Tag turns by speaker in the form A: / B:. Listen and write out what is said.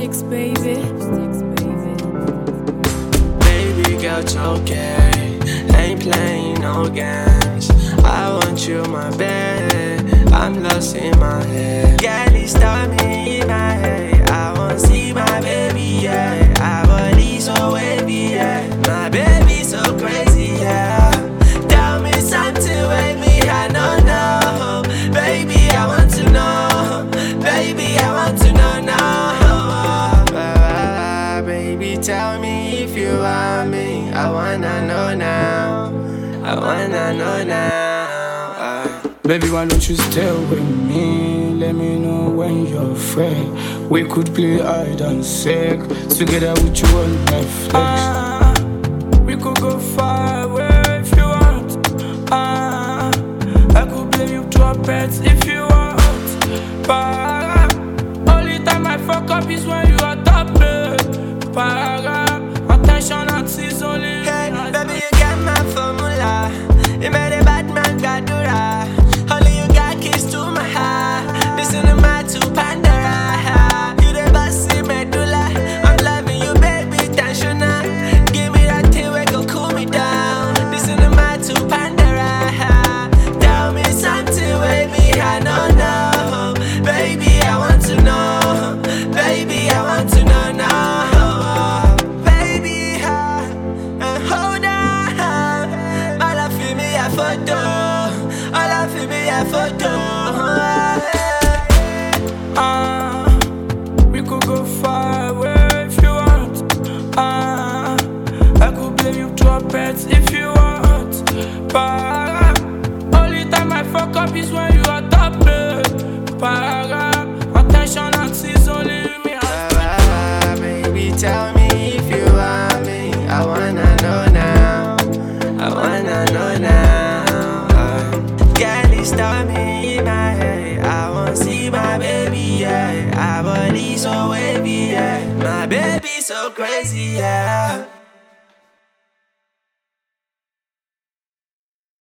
A: Sticks, baby.
B: Baby girl, it's okay. Ain't playing no games. I want you, my babe. I'm lost in my head. Girl, it's me in my head. I want to see my baby, yeah. I body so wavy, yeah. My baby so crazy, yeah. Tell me something with me, I don't know. Baby, I want to know. Baby, I want to know now. Baby, tell me if you want me. I wanna know now. I wanna know now.
C: Baby, why don't you stay with me? Let me know when you're free. We could play hide and seek together with you on Netflix. We could go far away if you want. I could play you trumpets if you want. But only time I fuck up is when you are top. Attention and season only.
B: Hey, baby, you got my formula. You made a bad man gadura. Only you got keys to my heart. Listen to my two Pandora. You the bossy medulla. I'm loving you, baby, tensioner. Give me that thing where go cool me down. Listen to my two Pandora. Tell me something with me, I don't know. Baby, I want to know. Baby, I want to know now.
C: We could go far away if you want. I could play you trumpets if you want. But only time I fuck up is when you are top. Attention and season only me.
B: Baby, tell me if you want me. I wanna know now. I wanna know now. Girl, it's me in my head. I wanna see my baby, yeah. Our body so wavy, yeah. My baby so crazy, yeah.